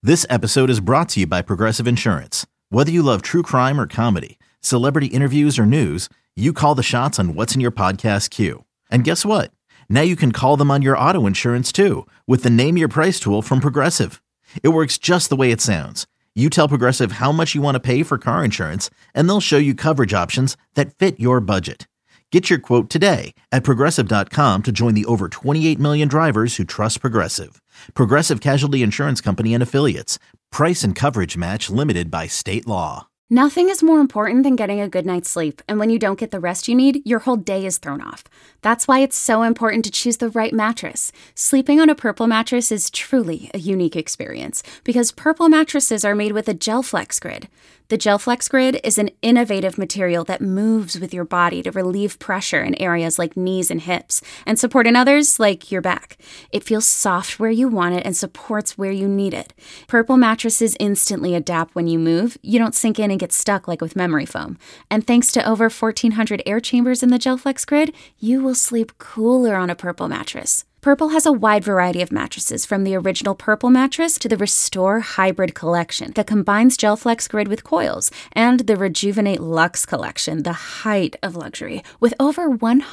This episode is brought to you by Progressive Insurance. Whether you love true crime or comedy, celebrity interviews or news, you call the shots on what's in your podcast queue. And guess what? Now you can call them on your auto insurance too with the Name Your Price tool from Progressive. It works just the way it sounds. You tell Progressive how much you want to pay for car insurance, and they'll show you coverage options that fit your budget. Get your quote today at Progressive.com to join the over 28 million drivers who trust Progressive. Progressive Casualty Insurance Company and Affiliates. Price and coverage match limited by state law. Nothing is more important than getting a good night's sleep, and when you don't get the rest you need, your whole day is thrown off. That's why it's so important to choose the right mattress. Sleeping on a Purple mattress is truly a unique experience because Purple mattresses are made with a GelFlex Grid. The GelFlex Grid is an innovative material that moves with your body to relieve pressure in areas like knees and hips and support in others like your back. It feels soft where you want it and supports where you need it. Purple mattresses instantly adapt when you move. You don't sink in and get stuck like with memory foam. And thanks to over 1,400 air chambers in the GelFlex Grid, you will sleep cooler on a Purple mattress. Purple has a wide variety of mattresses, from the original Purple mattress to the Restore Hybrid collection that combines GelFlex Grid with coils, and the Rejuvenate Luxe collection, the height of luxury, with over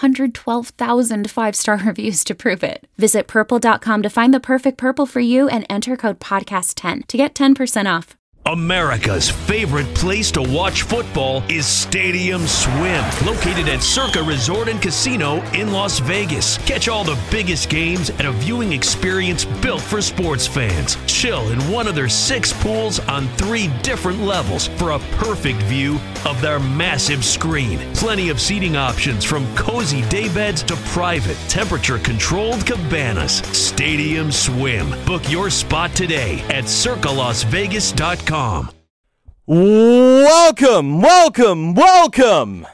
112,000 five-star reviews to prove it. Visit Purple.com to find the perfect Purple for you and enter code podcast10 to get 10% off. America's favorite place to watch football is Stadium Swim, located at Circa Resort and Casino in Las Vegas. Catch all the biggest games at a viewing experience built for sports fans. Chill in one of their 6 pools on 3 different levels for a perfect view of their massive screen. Plenty of seating options, from cozy daybeds to private, temperature-controlled cabanas. Stadium Swim. Book your spot today at circalasvegas.com. Welcome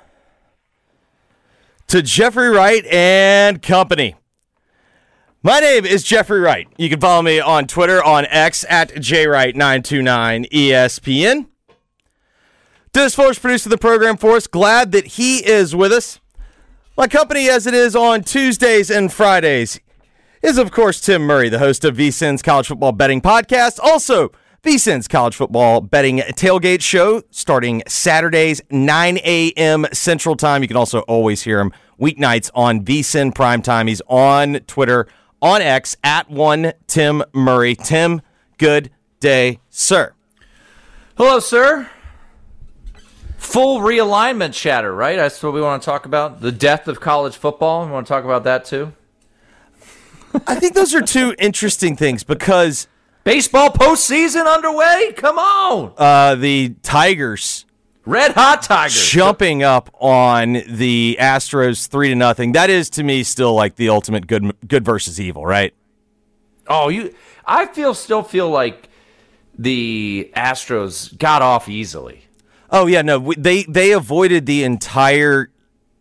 to Jeffrey Wright and Company. My name is Jeffrey Wright. You can follow me on Twitter, on X, at JWright929ESPN. Dennis Fuller's producing the program for us. Glad that he is with us. My company, as it is on Tuesdays and Fridays, is, of course, Tim Murray, the host of VSiN's College Football Betting Podcast. Also, VSiN's College Football Betting Tailgate Show, starting Saturdays, 9 a.m. Central Time. You can also always hear him weeknights on VSiN Primetime. He's on Twitter, on X, at @1TimMurray. Tim, good day, sir. Hello, sir. Full realignment chatter, right? That's what we want to talk about. The death of college football. We want to talk about that, too? I think those are two interesting things because baseball postseason underway? Come on. The Tigers. Red hot Tigers. Jumping up on the Astros 3-0. That is, to me, still like the ultimate good versus evil, right? Oh, I still feel like the Astros got off easily. Oh, yeah, no. They avoided the entire,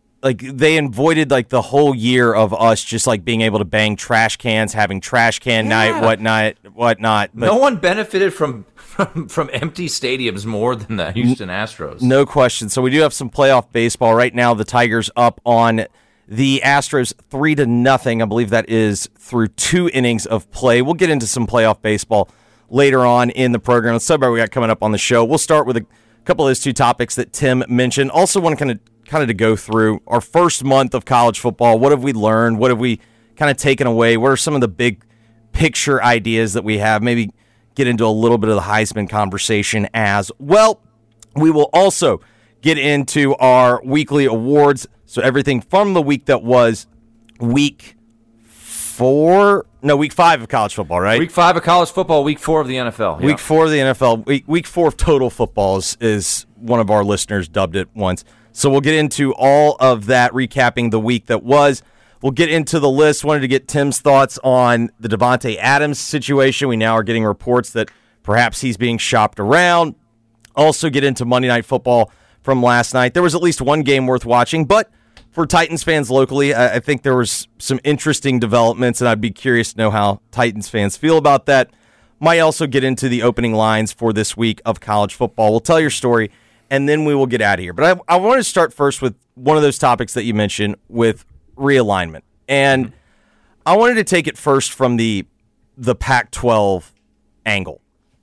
the whole year of us just like being able to bang trash cans, having trash can night, whatnot. But no one benefited from empty stadiums more than the Houston Astros. No question. So we do have some playoff baseball right now. The Tigers up on the Astros 3-0. I believe that is through 2 innings of play. We'll get into some playoff baseball later on in the program. Let's talk about what we got coming up on the show. We'll start with a couple of those 2 topics that Tim mentioned. Also want to kind of to go through our first month of college football. What have we learned? What have we kind of taken away? What are some of the big picture ideas that we have? Maybe get into a little bit of the Heisman conversation as well. We will also get into our weekly awards. So everything from the week that was week 5 of college football, right? Week 5 of college football, week 4 of the NFL. Week 4 of the NFL. Week 4 of total football is one of our listeners dubbed it once. So we'll get into all of that, recapping the week that was. We'll get into the list. Wanted to get Tim's thoughts on the Davante Adams situation. We now are getting reports that perhaps he's being shopped around. Also get into Monday Night Football from last night. There was at least one game worth watching, but for Titans fans locally, I think there was some interesting developments, and I'd be curious to know how Titans fans feel about that. Might also get into the opening lines for this week of college football. We'll tell your story, and then we will get out of here. But I want to start first with one of those topics that you mentioned with realignment. And I wanted to take it first from the Pac-12 angle.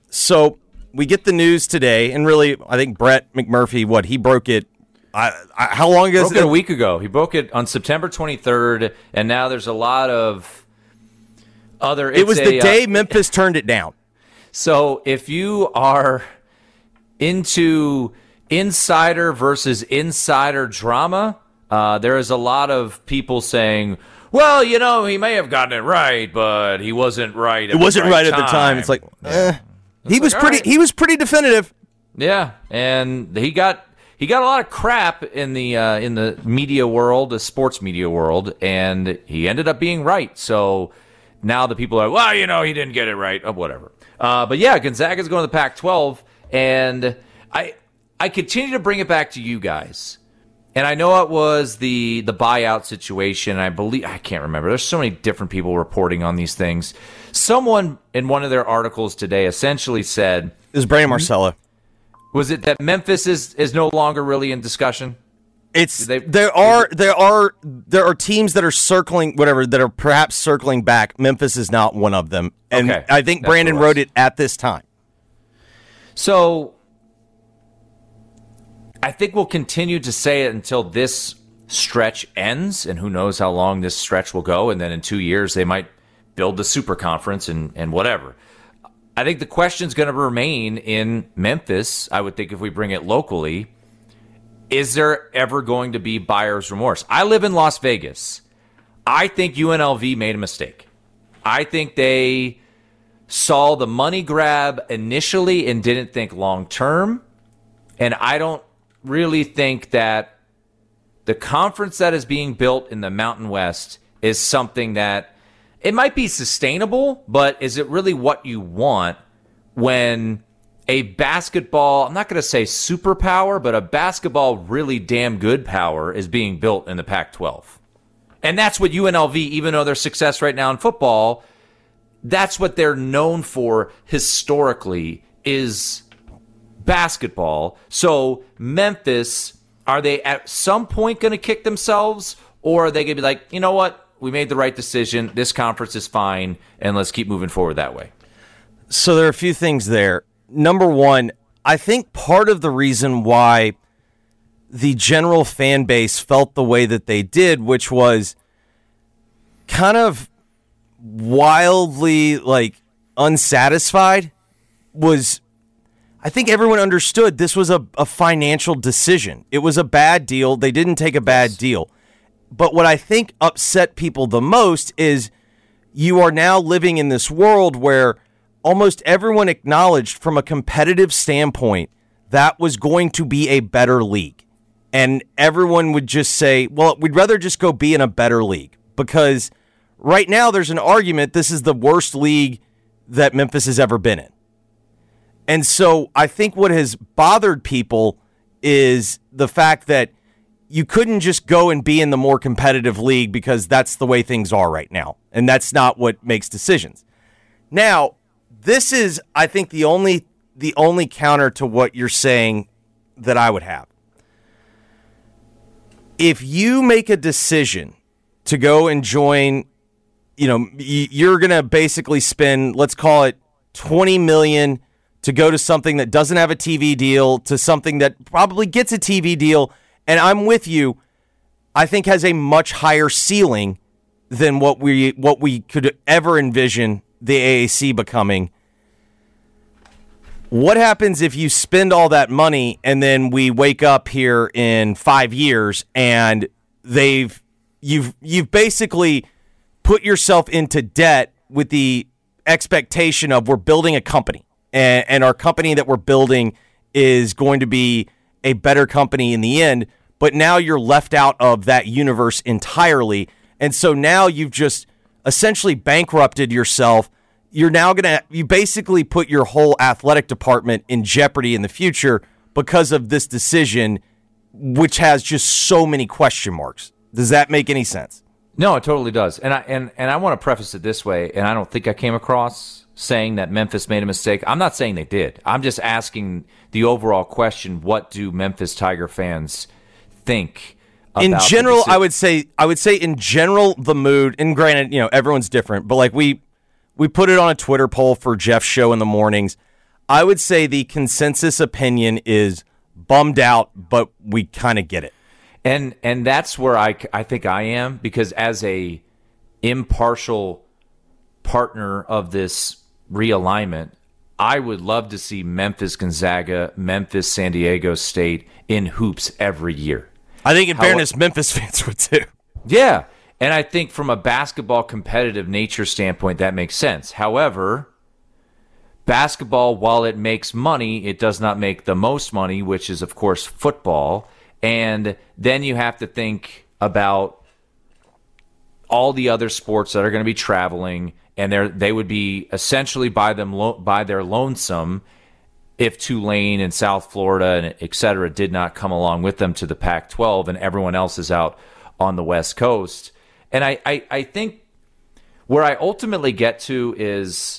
So we get the news today, and really, I think Brett McMurphy, he broke it. How long ago? Broke it a week ago. He broke it on September 23rd, and now there's a lot of other. It was the day Memphis turned it down. So if you are into insider versus insider drama, there is a lot of people saying, well, he may have gotten it right, but he wasn't right. It wasn't right at the time. It's like, he was pretty definitive. Yeah, and he got a lot of crap in the media world, the sports media world, and he ended up being right. So now the people are, well, he didn't get it right. Oh, whatever. But yeah, Gonzaga's going to the Pac-12, and I continue to bring it back to you guys. And I know it was the buyout situation. I can't remember. There's so many different people reporting on these things. Someone in one of their articles today essentially said, "It was Brandon Marcello." Was it that Memphis is no longer really in discussion? There are teams that are circling that are perhaps circling back. Memphis is not one of them, and okay. I think Brandon wrote it at this time. So I think we'll continue to say it until this stretch ends, and who knows how long this stretch will go. And then in 2 years, they might build the super conference and whatever. I think the question's going to remain in Memphis. I would think if we bring it locally, is there ever going to be buyer's remorse? I live in Las Vegas. I think UNLV made a mistake. I think they saw the money grab initially and didn't think long term. And I don't really think that the conference that is being built in the Mountain West is something that it might be sustainable, but is it really what you want when a basketball, I'm not going to say superpower, but a basketball really damn good power is being built in the Pac-12? And that's what UNLV, even though their success right now in football, that's what they're known for historically is basketball. So Memphis, are they at some point going to kick themselves, or are they going to be like, you know what, we made the right decision, this conference is fine, and let's keep moving forward that way? So there are a few things there. Number one, I think part of the reason why the general fan base felt the way that they did, which was kind of wildly unsatisfied, was I think everyone understood this was a financial decision. It was a bad deal. They didn't take a bad deal. But what I think upset people the most is you are now living in this world where almost everyone acknowledged from a competitive standpoint that was going to be a better league. And everyone would just say, well, we'd rather just go be in a better league, because right now there's an argument this is the worst league that Memphis has ever been in. And so I think what has bothered people is the fact that you couldn't just go and be in the more competitive league because that's the way things are right now. And that's not what makes decisions. Now, this is, I think, the only counter to what you're saying that I would have. If you make a decision to go and join, you're going to basically spend, let's call it $20 million to go to something that doesn't have a TV deal, to something that probably gets a TV deal. And I'm with you, I think has a much higher ceiling than what we could ever envision the AAC becoming. What happens if you spend all that money and then we wake up here in 5 years and you've basically put yourself into debt with the expectation of we're building a company, and our company that we're building is going to be a better company in the end, but now you're left out of that universe entirely. And so now you've just essentially bankrupted yourself. You're now you basically put your whole athletic department in jeopardy in the future because of this decision, which has just so many question marks. Does that make any sense? No, it totally does. And I want to preface it this way, and I don't think I came across saying that Memphis made a mistake. I'm not saying they did. I'm just asking the overall question, what do Memphis Tiger fans think about in general? I would say in general the mood, and granted, everyone's different, but we put it on a Twitter poll for Jeff's show in the mornings. I would say the consensus opinion is bummed out, but we kind of get it. And that's where I think I am, because as a impartial partner of this realignment, I would love to see Memphis Gonzaga, Memphis San Diego State in hoops every year. I think in fairness, Memphis fans would too. Yeah, and I think from a basketball competitive nature standpoint, that makes sense. However, basketball, while it makes money, it does not make the most money, which is, of course, football. And then you have to think about all the other sports that are going to be traveling, and they would be essentially by their lonesome if Tulane and South Florida and et cetera did not come along with them to the Pac-12 and everyone else is out on the West Coast. And I think where I ultimately get to is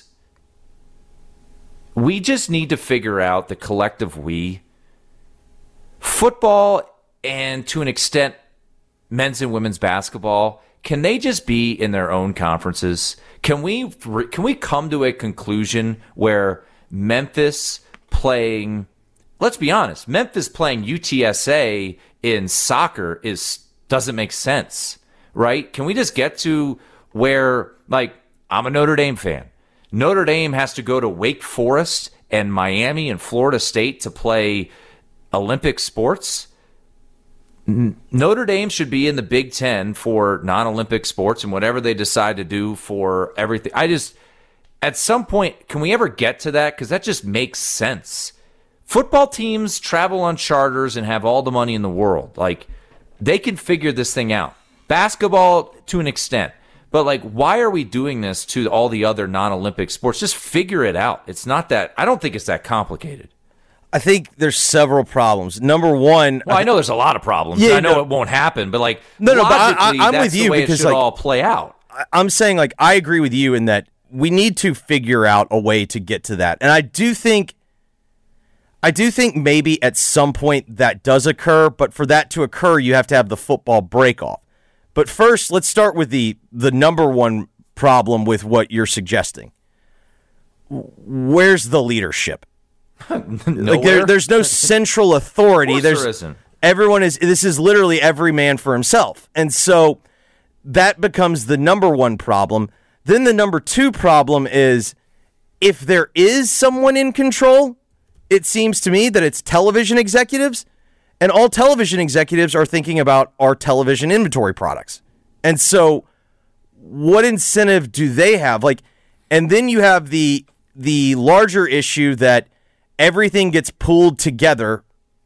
we just need to figure out, the collective we, football and to an extent men's and women's basketball, can they just be in their own conferences? Can we come to a conclusion where Memphis playing, let's be honest, Memphis playing UTSA in soccer doesn't make sense, right? Can we just get to where, like, I'm a Notre Dame fan. Notre Dame has to go to Wake Forest and Miami and Florida State to play Olympic sports. Notre Dame should be in the Big Ten for non-Olympic sports and whatever they decide to do for everything. At some point, can we ever get to that? Because that just makes sense. Football teams travel on charters and have all the money in the world. Like, they can figure this thing out. Basketball, to an extent. But, like, why are we doing this to all the other non-Olympic sports? Just figure it out. It's not that, I don't think it's that complicated. I think there's several problems. Number one, well, I know there's a lot of problems. Yeah, I know it won't happen, but like, logically, but I'm that's with you the way because it should all play out. I'm saying, like, I agree with you in that we need to figure out a way to get to that, and I do think maybe at some point that does occur. But for that to occur, you have to have the football break off. But first, let's start with the number one problem with what you're suggesting. Where's the leadership? Like there's no central authority. There isn't. Everyone is. This is literally every man for himself, and so that becomes the number one problem. Then the number two problem is if there is someone in control, it seems to me that it's television executives, and all television executives are thinking about our television inventory products. And so, what incentive do they have? Like, and then you have the larger issue that everything gets pulled together,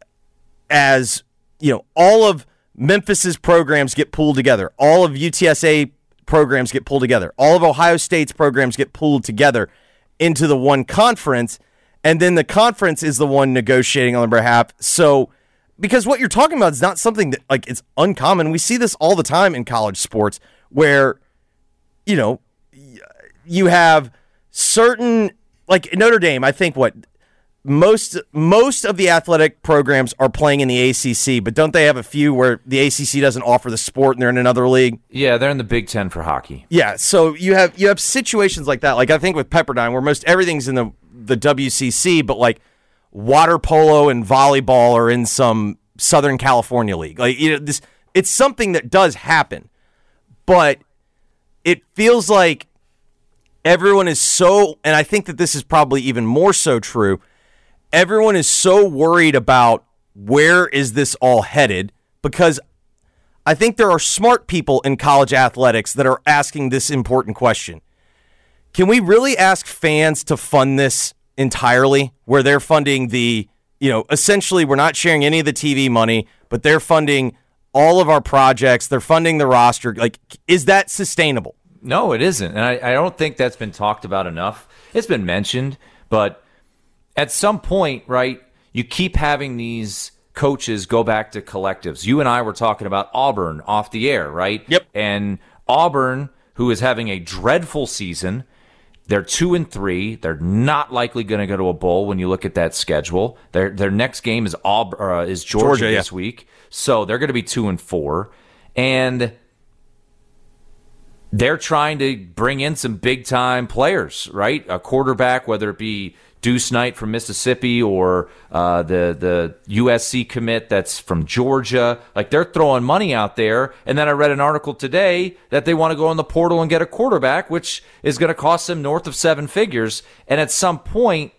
as, you know, all of Memphis's programs get pulled together. All of UTSA programs get pulled together. All of Ohio State's programs get pulled together into the one conference, and then the conference is the one negotiating on their behalf. So, because what you're talking about is not something that, like, it's uncommon. We see this all the time in college sports where, you know, you have certain, like Notre Dame, I think most of the athletic programs are playing in the ACC, but don't they have a few where the ACC doesn't offer the sport and they're in another league? Yeah, they're in the Big Ten for hockey. Yeah, so you have situations like that. Like I think with Pepperdine, where most everything's in the WCC, but like water polo and volleyball are in some Southern California league. Like, you know, it's something that does happen, but it feels like everyone is so, and I think that this is probably even more so true. Everyone is so worried about where is this all headed, because I think there are smart people in college athletics that are asking this important question. Can we really ask fans to fund this entirely, where they're funding the, you know, essentially we're not sharing any of the TV money, but they're funding all of our projects, they're funding the roster. Like, is that sustainable? No, it isn't. And I don't think that's been talked about enough. It's been mentioned, but at some point, right, you keep having these coaches go back to collectives. You and I were talking about Auburn off the air, right? Yep. And Auburn, who is having a dreadful season, they're 2-3. They're not likely going to go to a bowl when you look at that schedule. Their next game is Georgia this week, so they're going to be 2-4, and they're trying to bring in some big time players, right? A quarterback, whether it be Deuce Knight from Mississippi or the USC commit that's from Georgia. Like, they're throwing money out there. And then I read an article today that they want to go in the portal and get a quarterback, which is going to cost them north of 7 figures. And at some point,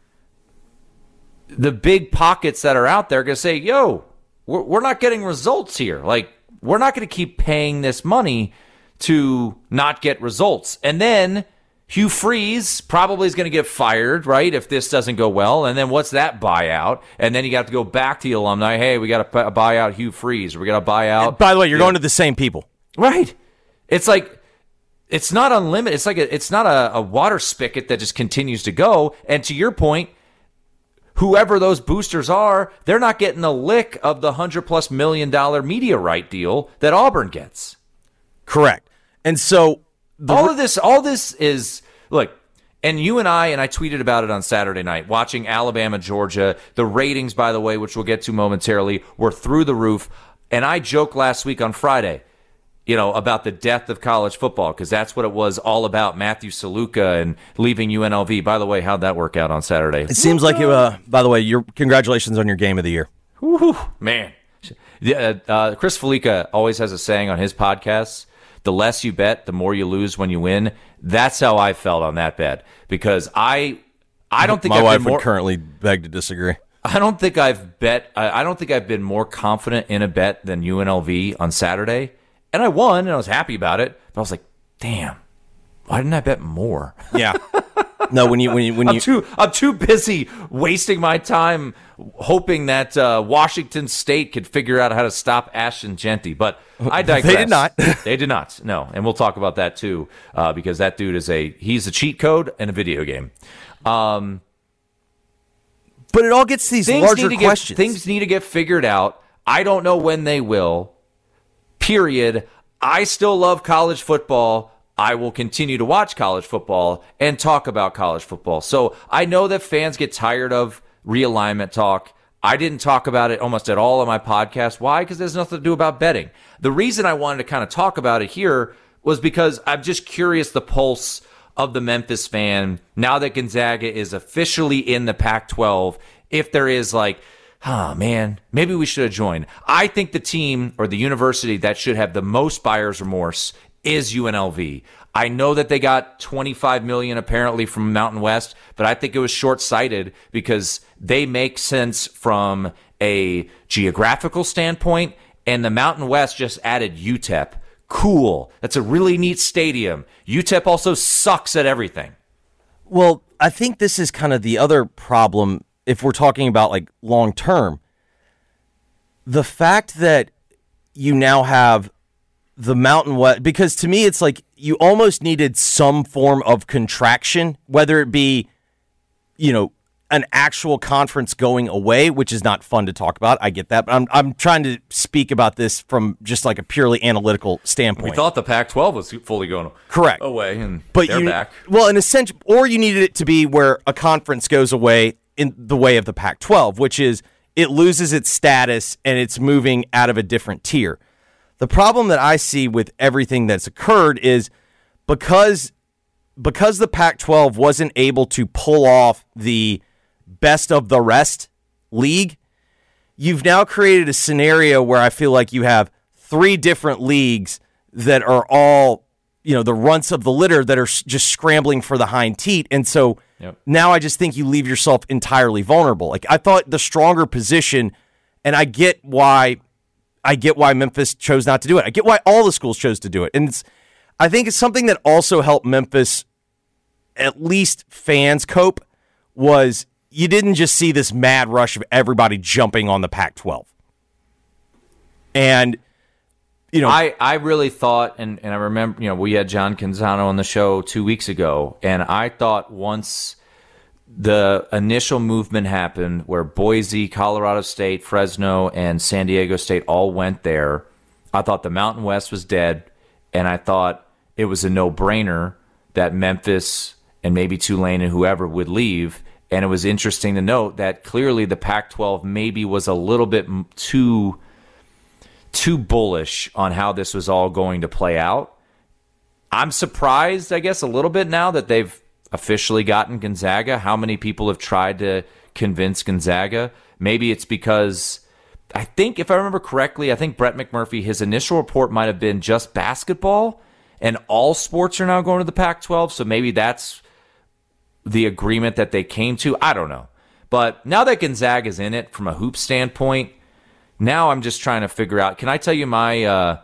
the big pockets that are out there are going to say, yo, we're not getting results here. Like, we're not going to keep paying this money to not get results. And then Hugh Freeze probably is going to get fired, right, if this doesn't go well. And then what's that buyout? And then you got to go back to the alumni. Hey, we got to buy out Hugh Freeze. Or we got to buy out. And by the way, you're going to the same people. Right. It's like, it's not unlimited. It's like it's not a water spigot that just continues to go. And to your point, whoever those boosters are, they're not getting a lick of the $100+ million media right deal that Auburn gets. Correct. And so all this is, look, and you and I tweeted about it on Saturday night, watching Alabama, Georgia. The ratings, by the way, which we'll get to momentarily, were through the roof. And I joked last week on Friday, about the death of college football, because that's what it was all about, Matthew Saluka and leaving UNLV. By the way, how'd that work out on Saturday? It seems like you, by the way, congratulations on your game of the year. Woo-hoo, man. Chris Felica always has a saying on his podcasts, the less you bet, the more you lose when you win. That's how I felt on that bet, because I don't think my wife would currently beg to disagree. I don't think I've been more confident in a bet than UNLV on Saturday, and I won, and I was happy about it. But I was like, damn, why didn't I bet more? Yeah. No, I'm too busy wasting my time hoping that Washington State could figure out how to stop Ashton Genty. But I digress. They did not. They did not. No, and we'll talk about that too, because that dude he's a cheat code in a video game. But it all gets these larger questions. Things need to get figured out. I don't know when they will. Period. I still love college football. I will continue to watch college football and talk about college football. So I know that fans get tired of realignment talk. I didn't talk about it almost at all on my podcast. Why? Because there's nothing to do about betting. The reason I wanted to kind of talk about it here was because I'm just curious the pulse of the Memphis fan now that Gonzaga is officially in the Pac-12. If there is like, man, maybe we should have joined. I think the team or the university that should have the most buyer's remorse is UNLV. I know that they got $25 million apparently from Mountain West, but I think it was short-sighted because they make sense from a geographical standpoint, and the Mountain West just added UTEP. Cool. That's a really neat stadium. UTEP also sucks at everything. Well, I think this is kind of the other problem if we're talking about like long-term. The fact that you now have the Mountain West, because to me it's like you almost needed some form of contraction, whether it be, an actual conference going away, which is not fun to talk about. I get that, but I'm trying to speak about this from just like a purely analytical standpoint. We thought the Pac-12 was fully going correct away, and but they're back. Well, in a sense, or you needed it to be where a conference goes away in the way of the Pac-12, which is it loses its status and it's moving out of a different tier. The problem that I see with everything that's occurred is because the Pac-12 wasn't able to pull off the best of the rest league, you've now created a scenario where I feel like you have 3 different leagues that are all, the runts of the litter that are just scrambling for the hind teat. And so now I just think you leave yourself entirely vulnerable. Like, I thought the stronger position, and I get why Memphis chose not to do it. I get why all the schools chose to do it. And I think it's something that also helped Memphis, at least fans, cope, was you didn't just see this mad rush of everybody jumping on the Pac-12. And, I really thought, and I remember, we had John Canzano on the show 2 weeks ago, and I thought once the initial movement happened where Boise, Colorado State, Fresno, and San Diego State all went there, I thought the Mountain West was dead, and I thought it was a no-brainer that Memphis and maybe Tulane and whoever would leave. And it was interesting to note that clearly the Pac-12 maybe was a little bit too bullish on how this was all going to play out. I'm surprised, I guess, a little bit now that they've officially gotten Gonzaga? How many people have tried to convince Gonzaga? Maybe it's because I think, if I remember correctly, I think Brett McMurphy, his initial report might have been just basketball, and all sports are now going to the Pac-12, so maybe that's the agreement that they came to. I don't know. But now that Gonzaga's in it from a hoop standpoint, now I'm just trying to figure out, can I tell you my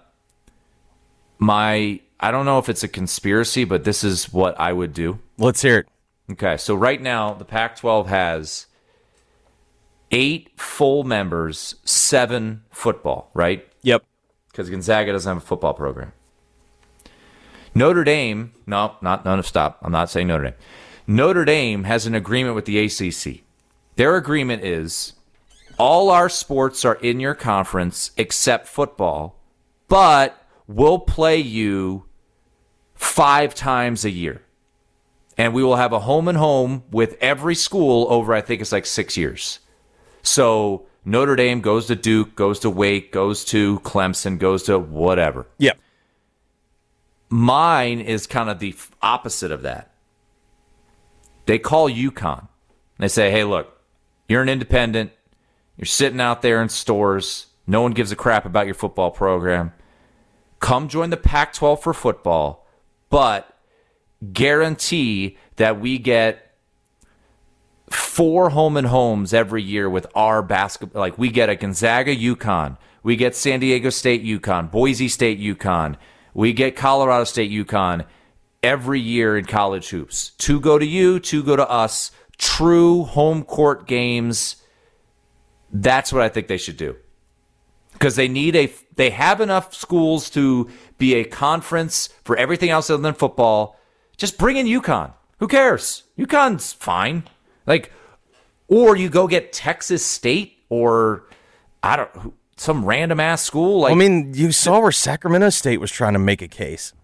I don't know if it's a conspiracy, but this is what I would do. Let's hear it. Okay, so right now, the Pac-12 has 8 full members, 7 football, right? Yep. Because Gonzaga doesn't have a football program. Notre Dame, stop. I'm not saying Notre Dame. Notre Dame has an agreement with the ACC. Their agreement is all our sports are in your conference except football, but we'll play you 5 times a year. And we will have a home and home with every school over, I think it's like 6 years. So Notre Dame goes to Duke, goes to Wake, goes to Clemson, goes to whatever. Yep. Mine is kind of the opposite of that. They call UConn. They say, hey, look, you're an independent. You're sitting out there in stores. No one gives a crap about your football program. Come join the Pac-12 for football, but guarantee that we get 4 home and homes every year with our basketball. Like, we get a Gonzaga UConn. We get San Diego State UConn, Boise State UConn. We get Colorado State UConn every year in college hoops. 2 go to you, 2 go to us. True home court games. That's what I think they should do. Because they have enough schools to be a conference for everything else other than football. Just bring in UConn. Who cares? UConn's fine. Or you go get Texas State or some random ass school. I mean, you saw where Sacramento State was trying to make a case.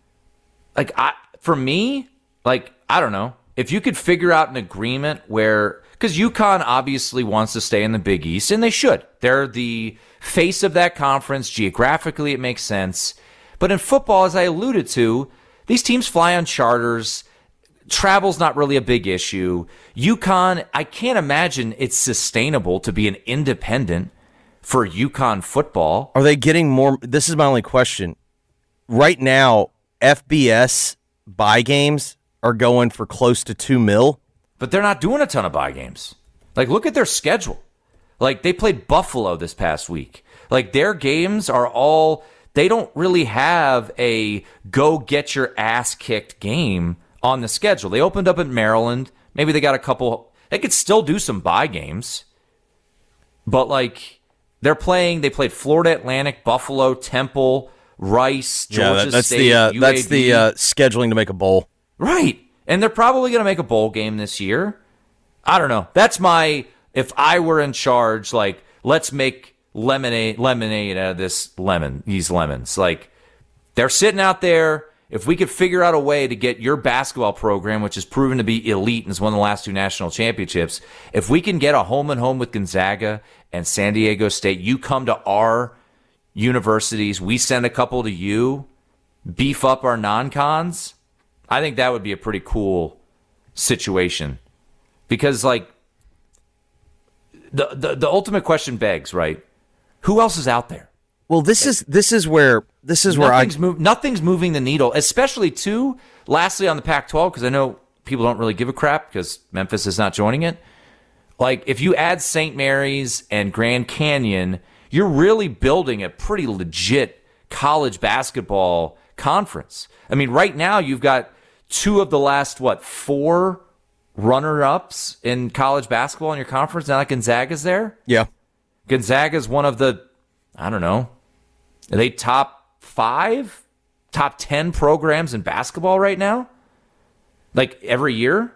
For me, I don't know. If you could figure out an agreement where, because UConn obviously wants to stay in the Big East, and they should. They're the face of that conference. Geographically, it makes sense. But in football, as I alluded to, these teams fly on charters. Travel's not really a big issue. UConn, I can't imagine it's sustainable to be an independent for UConn football. Are they getting more? This is my only question. Right now, FBS buy games are going for close to $2 million. But they're not doing a ton of buy games. Look at their schedule. They played Buffalo this past week. Their games are all, they don't really have a go get your ass kicked game on the schedule. They opened up in Maryland. Maybe they got a couple, they could still do some buy games. But they played Florida Atlantic, Buffalo, Temple, Rice, Georgia State, UAB. That's the scheduling to make a bowl. Right. And they're probably going to make a bowl game this year. I don't know. That's if I were in charge, let's make lemonade out of these lemons. They're sitting out there. If we could figure out a way to get your basketball program, which is proven to be elite and has won the last 2 national championships, if we can get a home and home with Gonzaga and San Diego State, you come to our universities, we send a couple to you, beef up our non-cons, I think that would be a pretty cool situation. Because, the ultimate question begs, right? Who else is out there? Well, this is where nothing's moving the needle, especially too. Lastly, on the Pac-12, because I know people don't really give a crap because Memphis is not joining it. If you add St. Mary's and Grand Canyon, you're really building a pretty legit college basketball conference. I mean, right now you've got 2 of the last 4 runner-ups in college basketball in your conference. Now that Gonzaga's there, yeah, Gonzaga's one of the, I don't know, are they top 5, top 10 programs in basketball right now? Every year?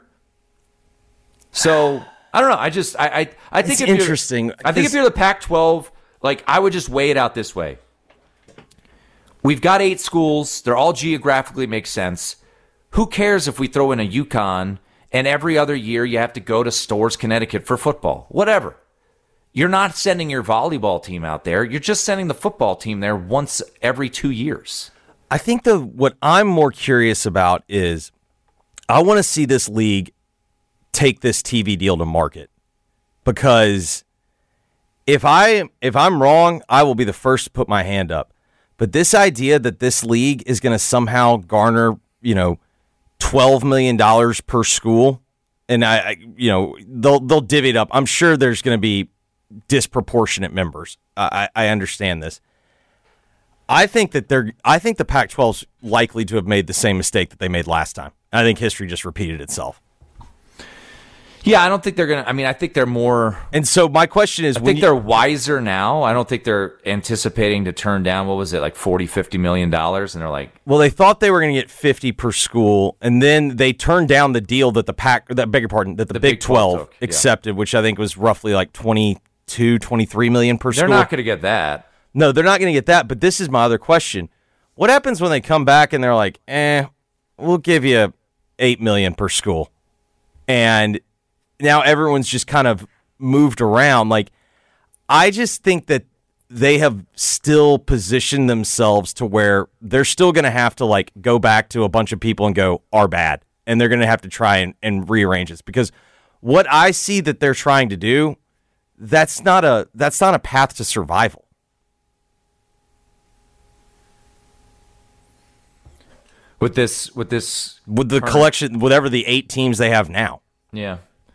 So, I don't know. I think it's interesting. I think if you're the Pac-12, I would just weigh it out this way. We've got 8 schools. They're all geographically make sense. Who cares if we throw in a UConn and every other year you have to go to Storrs, Connecticut for football? Whatever. You're not sending your volleyball team out there. You're just sending the football team there once every 2 years. I think what I'm more curious about is I want to see this league take this TV deal to market, because if I'm wrong, I will be the first to put my hand up. But this idea that this league is going to somehow garner, $12 million per school, and they'll divvy it up. I'm sure there's going to be disproportionate members. I understand this. I think the Pac-12's likely to have made the same mistake that they made last time. I think history just repeated itself. Yeah, I don't think they're going to. I mean, I think they're more. And so my question is, I think they're wiser now. I don't think they're anticipating to turn down, what was it, like $40-50 million? And they're like, well, they thought they were going to get 50 per school, and then they turned down the deal that the Big 12 accepted, which I think was roughly like 22-23 million per school. They're not going to get that. No, they're not going to get that. But this is my other question: what happens when they come back and they're like, we'll give you $8 million per school, and now everyone's just kind of moved around. Like, I just think that they have still positioned themselves to where they're still going to have to like go back to a bunch of people and go, "Are bad," and they're going to have to try and rearrange this, because what I see that they're trying to do, that's not a path to survival. With the collection, whatever the 8 teams they have now. Yeah.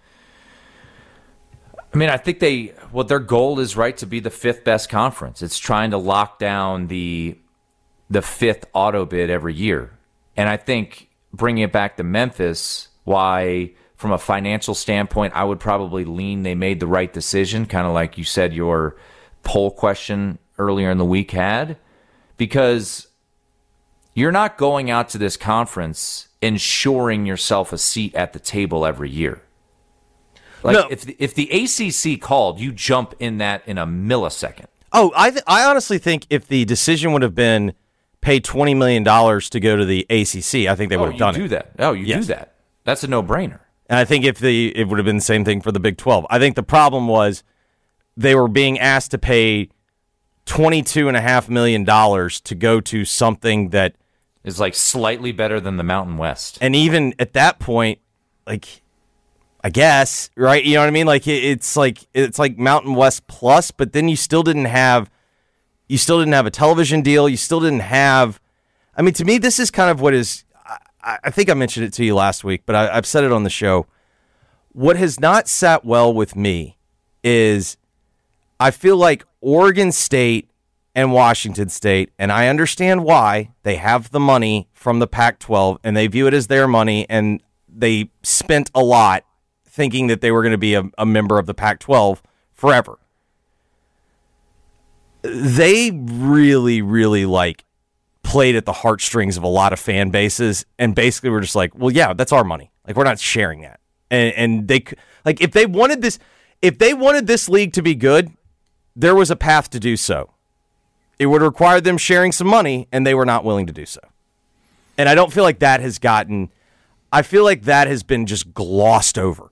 I mean, I think their goal is right to be the 5th best conference. It's trying to lock down the 5th auto bid every year. And I think bringing it back to Memphis, why from a financial standpoint, I would probably lean they made the right decision, kind of like you said your poll question earlier in the week had, because you're not going out to this conference ensuring yourself a seat at the table every year. Like, no. If the ACC called, you jump in that in a millisecond. Oh, I honestly think if the decision would have been pay $20 million to go to the ACC, I think they would have done it. Do that. That's a no-brainer. And I think it would have been the same thing for the Big 12. I think the problem was they were being asked to pay $22.5 million to go to something that is like slightly better than the Mountain West. And even at that point, like, I guess, right? You know what I mean? Like it's like Mountain West plus, but then you still didn't have a television deal. You still didn't have. I mean, to me, this is kind of what is. I think I mentioned it to you last week, but I've said it on the show. What has not sat well with me is I feel like Oregon State and Washington State, and I understand why. They have the money from the Pac-12, and they view it as their money, and they spent a lot thinking that they were going to be a member of the Pac-12 forever. They really, really played at the heartstrings of a lot of fan bases, and basically were just like, well, yeah, that's our money. Like, we're not sharing that. And they, like, if they wanted this league to be good, there was a path to do so. It would require them sharing some money, and they were not willing to do so. And I don't feel like that has gotten. I feel like that has been just glossed over.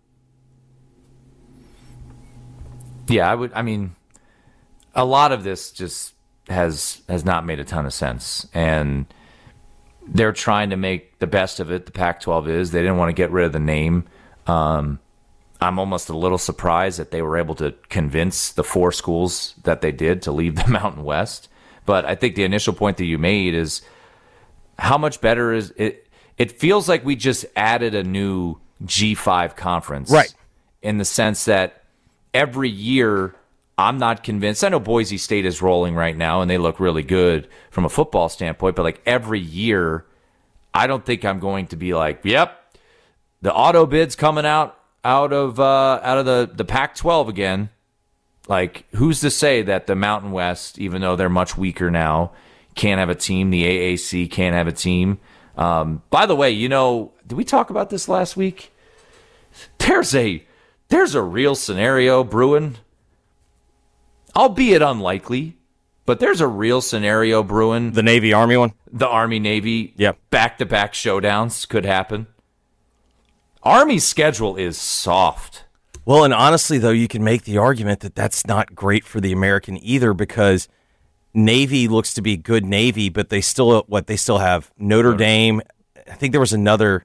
Yeah, I mean, a lot of this just has not made a ton of sense, and they're trying to make the best of it. The Pac-12 is. They didn't want to get rid of the name. I'm almost a little surprised that they were able to convince the 4 schools that they did to leave the Mountain West. But I think the initial point that you made is how much better is it? It feels like we just added a new G5 conference, right? In the sense that every year, I'm not convinced. I know Boise State is rolling right now, and they look really good from a football standpoint. But like every year, I don't think I'm going to be like, yep, the auto bid's coming out of the Pac-12 again. Like, who's to say that the Mountain West, even though they're much weaker now, can't have a team? The AAC can't have a team. By the way, did we talk about this last week? There's a real scenario brewing, albeit unlikely, but there's a real scenario brewing. The Navy-Army one? The Army-Navy. Yep. Back-to-back showdowns could happen. Army's schedule is soft. Well, and honestly, though, you can make the argument that that's not great for the American either, because Navy looks to be good Navy, but they still have Notre Dame. I think there was another.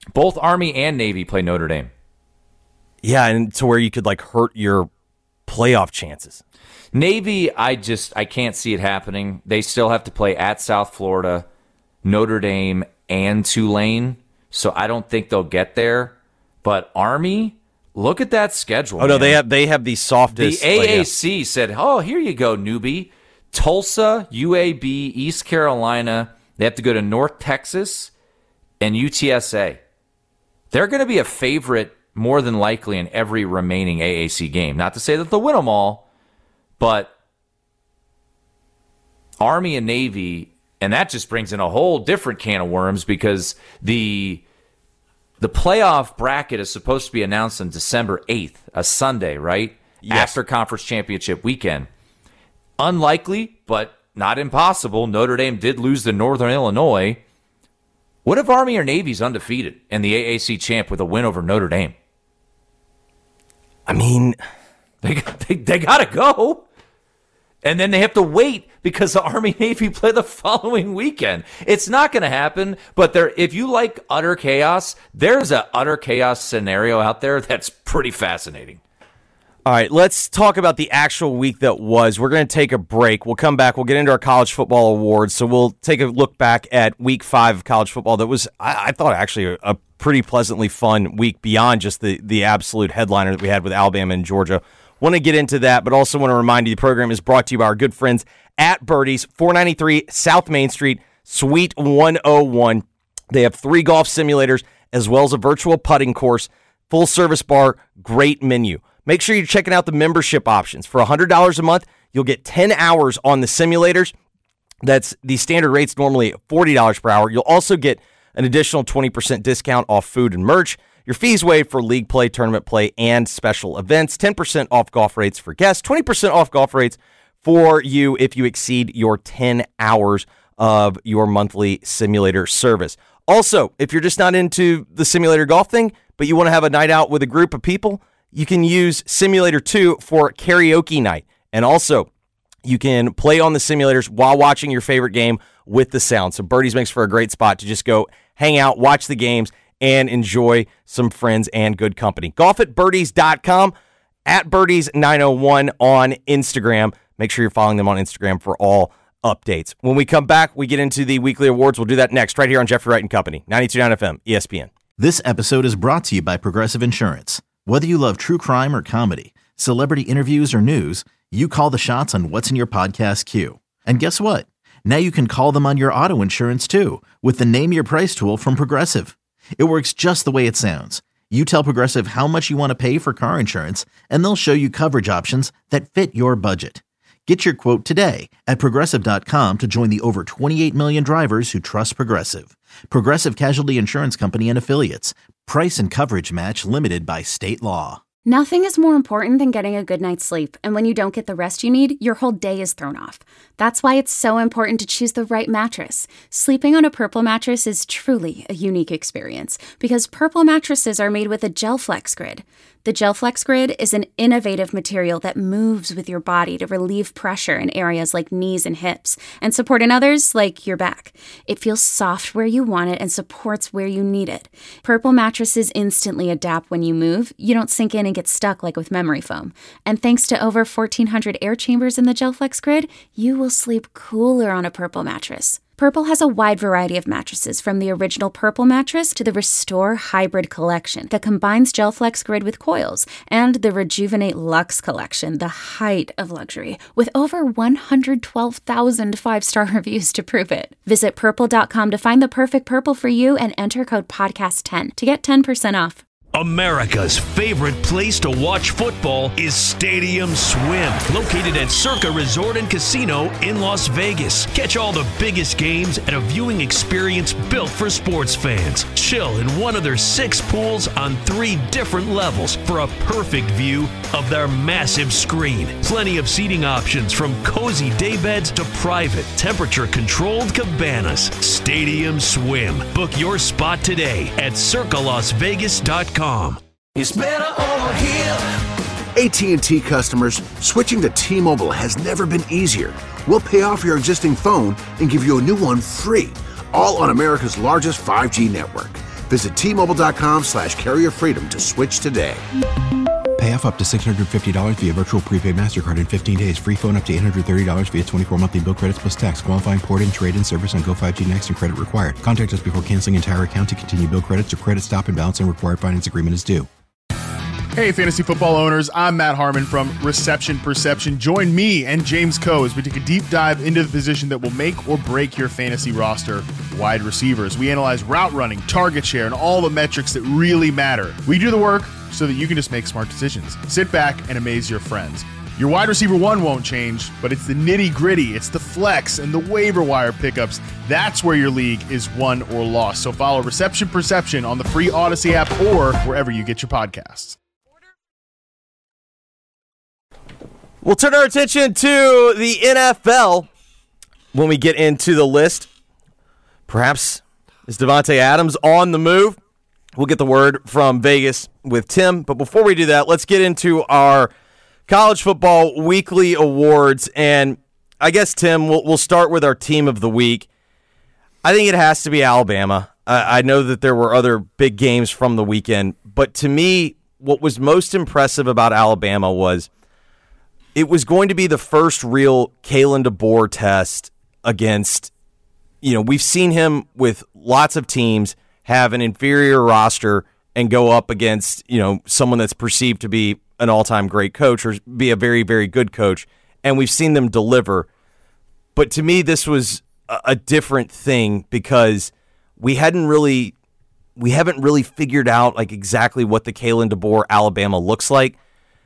Both Army and Navy play Notre Dame. Yeah, and to where you could hurt your playoff chances. Navy, I can't see it happening. They still have to play at South Florida, Notre Dame, and Tulane, so I don't think they'll get there. But Army, look at that schedule. Oh, no, they have the softest. The AAC said, oh, here you go, newbie. Tulsa, UAB, East Carolina. They have to go to North Texas and UTSA. They're going to be a favorite more than likely in every remaining AAC game. Not to say that they'll win them all, but Army and Navy, and that just brings in a whole different can of worms because the playoff bracket is supposed to be announced on December 8th, a Sunday, right? Yes. After conference championship weekend. Unlikely, but not impossible. Notre Dame did lose to Northern Illinois. What if Army or Navy's undefeated and the AAC champ with a win over Notre Dame? I mean, they got to go. And then they have to wait because the Army-Navy play the following weekend. It's not going to happen, but if you like utter chaos, there's an utter chaos scenario out there that's pretty fascinating. All right, let's talk about the actual week that was. We're going to take a break. We'll come back. We'll get into our college football awards. So we'll take a look back at week 5 of college football. That was, I thought, actually a pretty pleasantly fun week beyond just the absolute headliner that we had with Alabama and Georgia. Want to get into that, but also want to remind you the program is brought to you by our good friends at Birdies, 493 South Main Street, Suite 101. They have 3 golf simulators as well as a virtual putting course, full service bar, great menu. Make sure you're checking out the membership options. For $100 a month, you'll get 10 hours on the simulators. That's the standard rate's normally $40 per hour. You'll also get an additional 20% discount off food and merch. Your fees waived for league play, tournament play, and special events. 10% off golf rates for guests. 20% off golf rates for you if you exceed your 10 hours of your monthly simulator service. Also, if you're just not into the simulator golf thing, but you want to have a night out with a group of people, you can use Simulator 2 for karaoke night. And also, you can play on the simulators while watching your favorite game with the sound. So Birdies makes for a great spot to just go hang out, watch the games, and enjoy some friends and good company. Golfatbirdies.com, at Birdies901 on Instagram. Make sure you're following them on Instagram for all updates. When we come back, we get into the weekly awards. We'll do that next, right here on Jeffrey Wright & Company, 92.9 FM, ESPN. This episode is brought to you by Progressive Insurance. Whether you love true crime or comedy, celebrity interviews or news, you call the shots on what's in your podcast queue. And guess what? Now you can call them on your auto insurance too with the Name Your Price tool from Progressive. It works just the way it sounds. You tell Progressive how much you want to pay for car insurance, and they'll show you coverage options that fit your budget. Get your quote today at Progressive.com to join the over 28 million drivers who trust Progressive. Progressive Casualty Insurance Company and Affiliates. Price and coverage match limited by state law. Nothing is more important than getting a good night's sleep, and when you don't get the rest you need, your whole day is thrown off. That's why it's so important to choose the right mattress. Sleeping on a Purple mattress is truly a unique experience because Purple mattresses are made with a GelFlex Grid. The GelFlex Grid is an innovative material that moves with your body to relieve pressure in areas like knees and hips and support in others like your back. It feels soft where you want it and supports where you need it. Purple mattresses instantly adapt when you move. You don't sink in and get stuck like with memory foam. And thanks to over 1,400 air chambers in the GelFlex Grid, you will sleep cooler on a Purple mattress. Purple has a wide variety of mattresses, from the original Purple mattress to the Restore Hybrid collection that combines GelFlex Grid with coils, and the Rejuvenate Luxe collection, the height of luxury, with over 112,000 5-star reviews to prove it. Visit Purple.com to find the perfect Purple for you and enter code PODCAST10 to get 10% off. America's favorite place to watch football is Stadium Swim, located at Circa Resort and Casino in Las Vegas. Catch all the biggest games at a viewing experience built for sports fans. Chill in one of their 6 pools on 3 different levels for a perfect view of their massive screen. Plenty of seating options, from cozy daybeds to private, temperature-controlled cabanas. Stadium Swim. Book your spot today at circalasvegas.com. It's better over here. AT&T customers, switching to T-Mobile has never been easier. We'll pay off your existing phone and give you a new one free, all on America's largest 5G network. Visit T-Mobile.com/carrierfreedom to switch today. Pay off up to $650 via virtual prepaid MasterCard in 15 days. Free phone up to $830 via 24 monthly bill credits plus tax. Qualifying port and trade-in service on Go 5G Next and credit required. Contact us before canceling entire account to continue bill credits or credit stop and balance and required finance agreement is due. Hey, fantasy football owners. I'm Matt Harmon from Reception Perception. Join me and James Coe as we take a deep dive into the position that will make or break your fantasy roster, wide receivers. We analyze route running, target share, and all the metrics that really matter. We do the work so that you can just make smart decisions. Sit back and amaze your friends. Your wide receiver one won't change, but it's the nitty-gritty, it's the flex, and the waiver wire pickups. That's where your league is won or lost. So follow Reception Perception on the free Odyssey app or wherever you get your podcasts. We'll turn our attention to the NFL when we get into the list. Perhaps is Davante Adams on the move? We'll get the word from Vegas with Tim. But before we do that, let's get into our college football weekly awards. And I guess, Tim, we'll start with our team of the week. I think it has to be Alabama. I know that there were other big games from the weekend. But to me, what was most impressive about Alabama was it was going to be the first real Kalen DeBoer test against, we've seen him with lots of teams have an inferior roster and go up against, someone that's perceived to be an all-time great coach or be a very, very good coach, and we've seen them deliver. But to me, this was a different thing because we haven't really figured out like exactly what the Kalen DeBoer Alabama looks like.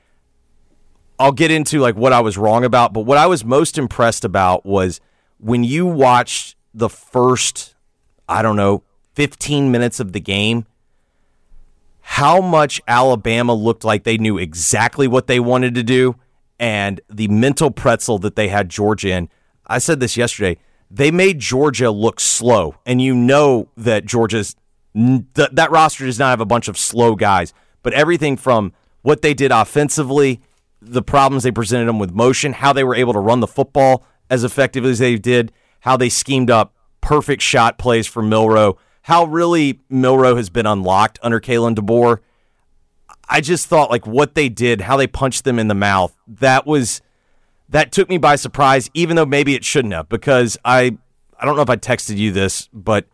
I'll get into like what I was wrong about, but what I was most impressed about was when you watched the first, 15 minutes of the game, how much Alabama looked like they knew exactly what they wanted to do and the mental pretzel that they had Georgia in. I said this yesterday. They made Georgia look slow, and that Georgia's that roster does not have a bunch of slow guys, but everything from what they did offensively, the problems they presented them with motion, how they were able to run the football as effectively as they did, how they schemed up perfect shot plays for Milroe, how really Milroe has been unlocked under Kalen DeBoer. I just thought like what they did, how they punched them in the mouth, that took me by surprise, even though maybe it shouldn't have, because I don't know if I texted you this, but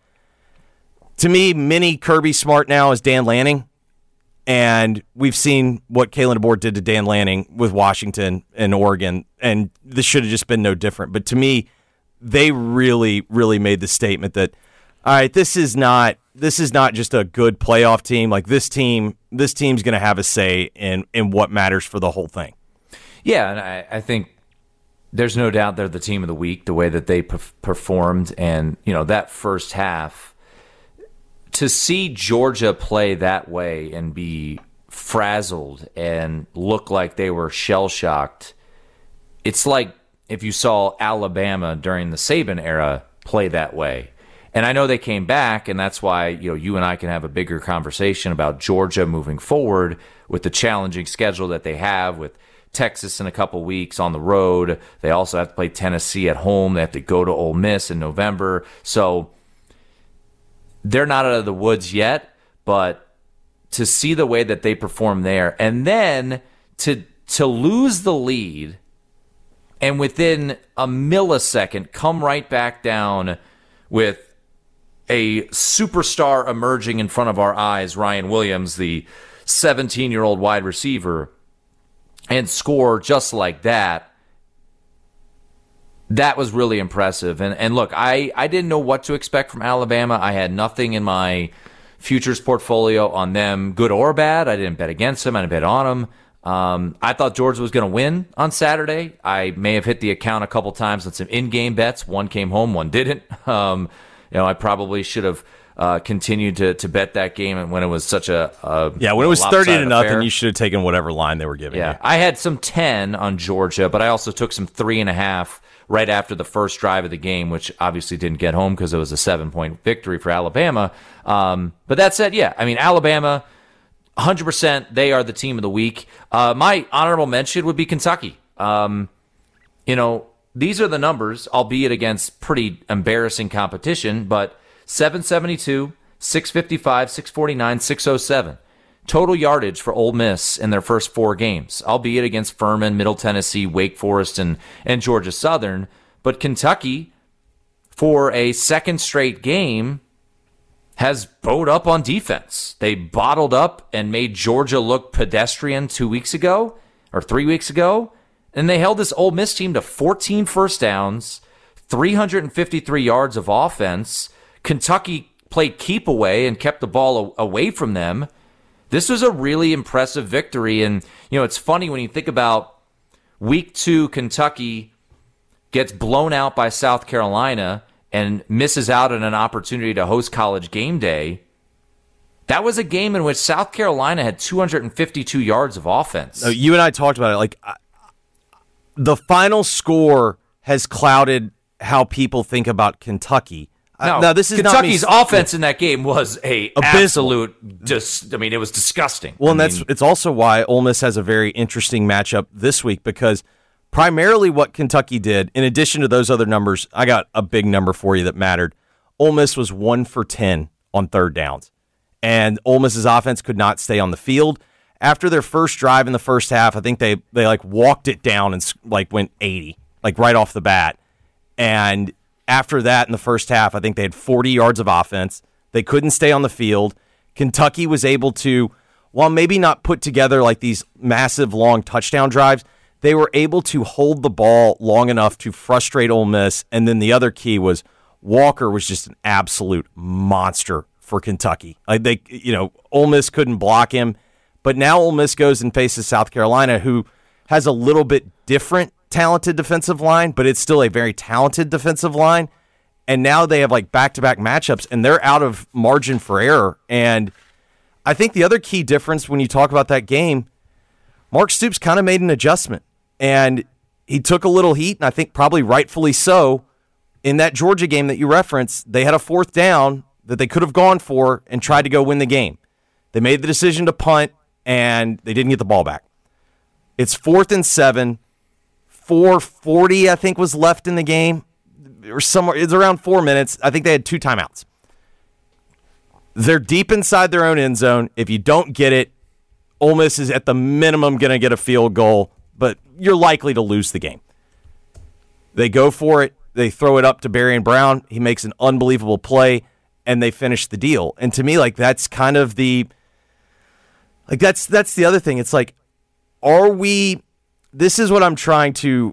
to me, mini Kirby Smart now is Dan Lanning. And we've seen what Kalen DeBoer did to Dan Lanning with Washington and Oregon, and this should have just been no different. But to me, they really, really made the statement that, all right, this is not just a good playoff team. Like this team's going to have a say in what matters for the whole thing. Yeah, and I think there's no doubt they're the team of the week, the way that they performed, and that first half. To see Georgia play that way and be frazzled and look like they were shell-shocked, it's like if you saw Alabama during the Saban era play that way. And I know they came back, and that's why you and I can have a bigger conversation about Georgia moving forward with the challenging schedule that they have with Texas in a couple weeks on the road. They also have to play Tennessee at home. They have to go to Ole Miss in November. So they're not out of the woods yet, but to see the way that they perform there and then to lose the lead and within a millisecond come right back down with a superstar emerging in front of our eyes, Ryan Williams, the 17-year-old wide receiver, and score just like that. That was really impressive. And look, I didn't know what to expect from Alabama. I had nothing in my futures portfolio on them, good or bad. I didn't bet against them. I didn't bet on them. I thought Georgia was going to win on Saturday. I may have hit the account a couple times on some in-game bets. One came home, one didn't. I probably should have continued to bet that game when it was such a when it was 30-0, affair. you should have taken whatever line they were giving you. I had some 10 on Georgia, but I also took some 3.5 right after the first drive of the game, which obviously didn't get home because it was a 7-point victory for Alabama. But that said, Alabama, 100%, they are the team of the week. My honorable mention would be Kentucky. These are the numbers, albeit against pretty embarrassing competition, but 772, 655, 649, 607. Total yardage for Ole Miss in their first 4 games, albeit against Furman, Middle Tennessee, Wake Forest, and Georgia Southern. But Kentucky, for a second straight game, has bowed up on defense. They bottled up and made Georgia look pedestrian 2 weeks ago, or 3 weeks ago, and they held this Ole Miss team to 14 first downs, 353 yards of offense. Kentucky played keep away and kept the ball away from them. This was a really impressive victory, and it's funny when you think about week 2, Kentucky gets blown out by South Carolina and misses out on an opportunity to host College Game Day. That was a game in which South Carolina had 252 yards of offense. You and I talked about it. The final score has clouded how people think about Kentucky. Now, this is Kentucky's offense in that game was a absolute. It was disgusting. Well, it's also why Ole Miss has a very interesting matchup this week, because primarily what Kentucky did, in addition to those other numbers, I got a big number for you that mattered. Ole Miss was 1 for 10 on third downs, and Ole Miss's offense could not stay on the field. After their first drive in the first half, I think they walked it down and went 80, right off the bat. And after that, in the first half, I think they had 40 yards of offense. They couldn't stay on the field. Kentucky was able to, while maybe not put together these massive long touchdown drives, they were able to hold the ball long enough to frustrate Ole Miss. And then the other key was Walker was just an absolute monster for Kentucky. Ole Miss couldn't block him. But now Ole Miss goes and faces South Carolina, who has a little bit different talented defensive line, but it's still a very talented defensive line. And now they have back-to-back matchups, and they're out of margin for error. And I think the other key difference when you talk about that game, Mark Stoops kind of made an adjustment, and he took a little heat, and I think probably rightfully so. In that Georgia game that you referenced, they had a 4th down that they could have gone for and tried to go win the game. They made the decision to punt, and they didn't get the ball back. It's 4th and 7. 4:40, I think, was left in the game, or somewhere. It's around 4 minutes. I think they had 2 timeouts. They're deep inside their own end zone. If you don't get it, Ole Miss is at the minimum going to get a field goal, but you're likely to lose the game. They go for it. They throw it up to Barian Brown. He makes an unbelievable play, and they finish the deal. And to me, that's kind of the that's the other thing. It's are we? This is what I'm trying to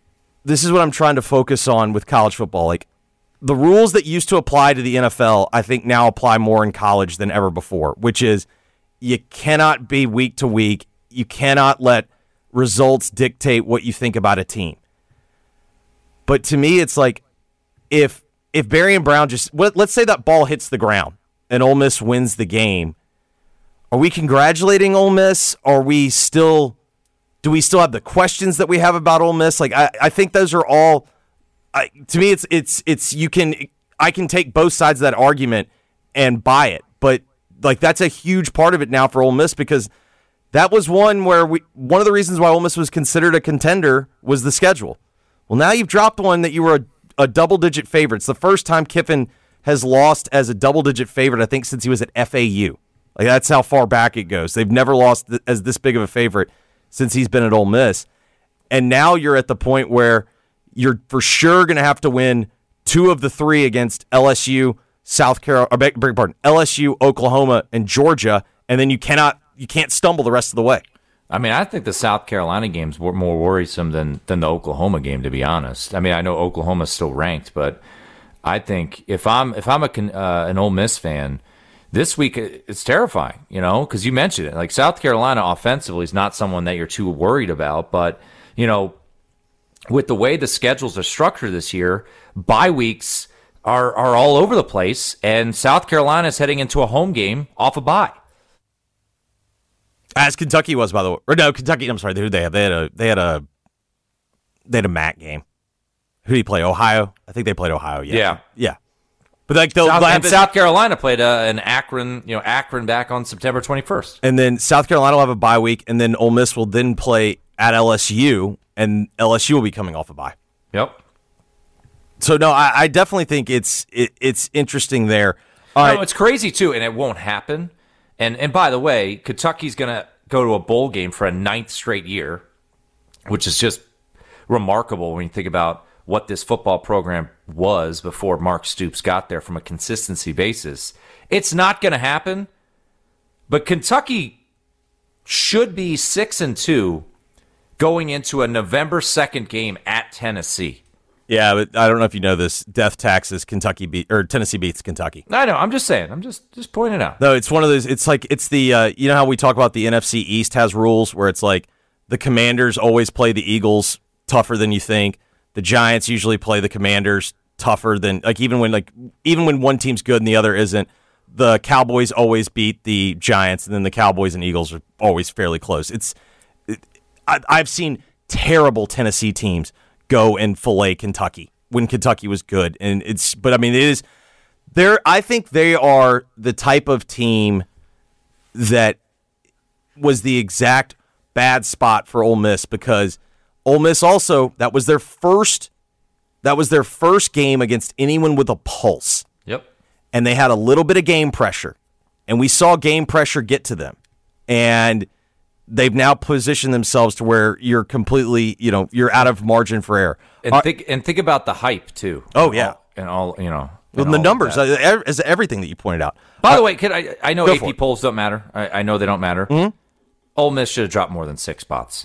focus on with college football. The rules that used to apply to the NFL, I think now apply more in college than ever before, which is you cannot be week to week. You cannot let results dictate what you think about a team. But to me, it's if Barian Brown let's say that ball hits the ground and Ole Miss wins the game, are we congratulating Ole Miss? Do we still have the questions that we have about Ole Miss? I think those are all. To me, I can take both sides of that argument and buy it, but that's a huge part of it now for Ole Miss, because that was one of the reasons why Ole Miss was considered a contender was the schedule. Well, now you've dropped one that you were a double-digit favorite. It's the first time Kiffin has lost as a double-digit favorite, I think, since he was at FAU. That's how far back it goes. They've never lost as this big of a favorite since he's been at Ole Miss. And now you're at the point where you're for sure going to have to win 2 of the 3 against LSU, LSU, Oklahoma, and Georgia, and then you can't stumble the rest of the way. I think the South Carolina game's more worrisome than the Oklahoma game, to be honest. I know Oklahoma's still ranked, but I think if I'm an Ole Miss fan, this week, it's terrifying, because you mentioned it. South Carolina offensively is not someone that you're too worried about, but, with the way the schedules are structured this year, bye weeks are all over the place, and South Carolina is heading into a home game off a bye. As Kentucky was, by the way. Or no, Kentucky, I'm sorry, who they have? They had a MAC game. Who did he play? Ohio? I think they played Ohio, yeah. Yeah. But South Carolina played an Akron back on September 21st. And then South Carolina will have a bye week, and then Ole Miss will then play at LSU, and LSU will be coming off a bye. Yep. So no, I definitely think it's interesting there. No, it's crazy too, and it won't happen. And by the way, Kentucky's going to go to a bowl game for a 9th straight year, which is just remarkable when you think about what this football program was before Mark Stoops got there from a consistency basis. It's not going to happen, but Kentucky should be 6-2 going into a November 2nd game at Tennessee. Yeah, but I don't know if you know this. Death taxes Tennessee beats Kentucky. I know. I'm just saying. I'm just pointing it out. No, it's one of those. It's like it's the you know how we talk about the NFC East has rules where it's like the Commanders always play the Eagles tougher than you think. The Giants usually play the Commanders tougher than even when one team's good and the other isn't. The Cowboys always beat the Giants, and then the Cowboys and Eagles are always fairly close. I've seen terrible Tennessee teams go and fillet Kentucky when Kentucky was good, I think they are the type of team that was the exact bad spot for Ole Miss, because Ole Miss also that was their first game against anyone with a pulse. Yep. And they had a little bit of game pressure, and we saw game pressure get to them, and they've now positioned themselves to where you're completely, you're out of margin for error. And think about the hype too. Oh yeah, and all the numbers, as everything that you pointed out. By the way, I know AP polls don't matter. I know they don't matter. Mm-hmm. Ole Miss should have dropped more than 6 spots.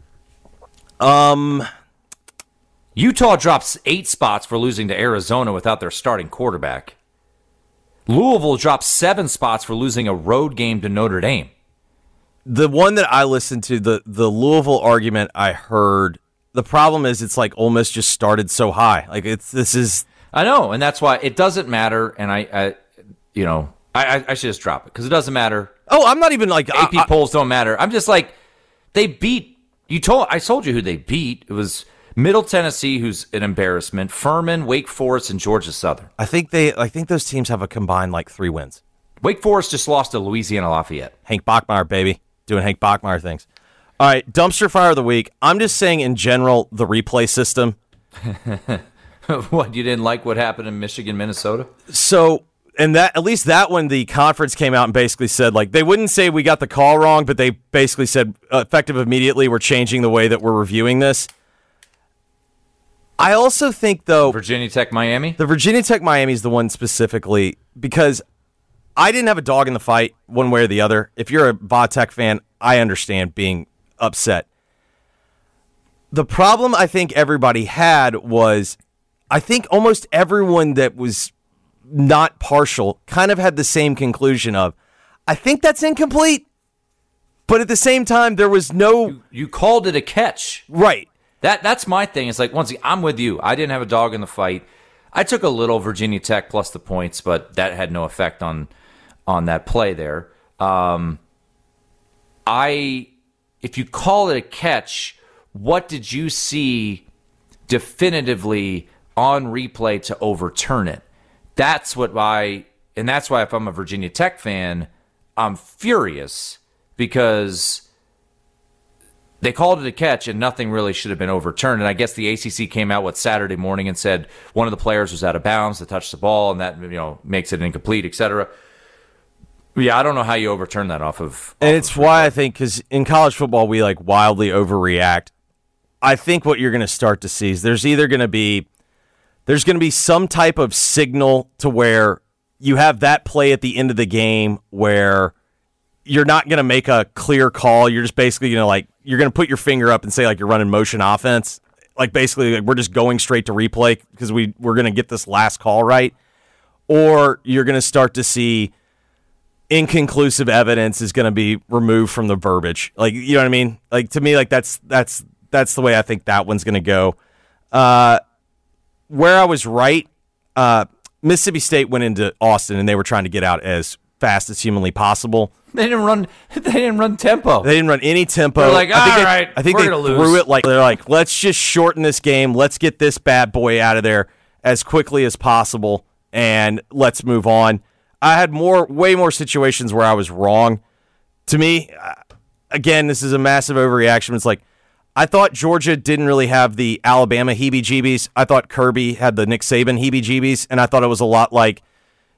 Utah drops 8 spots for losing to Arizona without their starting quarterback. Louisville drops 7 spots for losing a road game to Notre Dame. The one that I listened to, the Louisville argument I heard, the problem is it's like Ole Miss just started so high. Like I know, and that's why it doesn't matter. And I should just drop it because it doesn't matter. Oh, I'm not even like AP polls don't matter. I'm just like they beat. I told you who they beat. It was Middle Tennessee, who's an embarrassment. Furman, Wake Forest, and Georgia Southern. I think those teams have a combined 3 wins. Wake Forest just lost to Louisiana Lafayette. Hank Bachmeier, baby. Doing Hank Bachmeier things. All right, dumpster fire of the week. I'm just saying in general, the replay system. What, you didn't like what happened in Michigan, Minnesota? So, and that at least that one, the conference came out and basically said, they wouldn't say we got the call wrong, but they basically said, effective immediately, we're changing the way that we're reviewing this. I also think, though... Virginia Tech, Miami? The Virginia Tech, Miami is the one specifically, because I didn't have a dog in the fight one way or the other. If you're a Va-Tech fan, I understand being upset. The problem I think everybody had was, I think almost everyone that was not partial kind of had the same conclusion of, I think that's incomplete. But at the same time, there was no... You called it a catch. Right. That's my thing. It's like, once again, I'm with you. I didn't have a dog in the fight. I took a little Virginia Tech plus the points, but that had no effect on that play there. If you call it a catch, what did you see definitively on replay to overturn it? That's why if I'm a Virginia Tech fan, I'm furious because they called it a catch and nothing really should have been overturned. And I guess the ACC came out Saturday morning and said one of the players was out of bounds to touch the ball, and that makes it incomplete, etc. Yeah, I don't know how you overturn that off of. And it's why I think, because in college football we wildly overreact. I think what you're going to start to see is there's going to be some type of signal to where you have that play at the end of the game where you're not going to make a clear call. You're just basically you're going to put your finger up and say you're running motion offense. Basically we're just going straight to replay because we're going to get this last call right. Or you're going to start to see inconclusive evidence is going to be removed from the verbiage. You know what I mean? To me, that's the way I think that one's going to go. Where I was right, Mississippi State went into Austin and they were trying to get out as fast as humanly possible. They didn't run tempo. They didn't run any tempo. They're I think they threw it they're let's just shorten this game. Let's get this bad boy out of there as quickly as possible and let's move on. I had way more situations where I was wrong. To me, again, this is a massive overreaction. It's I thought Georgia didn't really have the Alabama heebie-jeebies. I thought Kirby had the Nick Saban heebie-jeebies, and I thought it was a lot like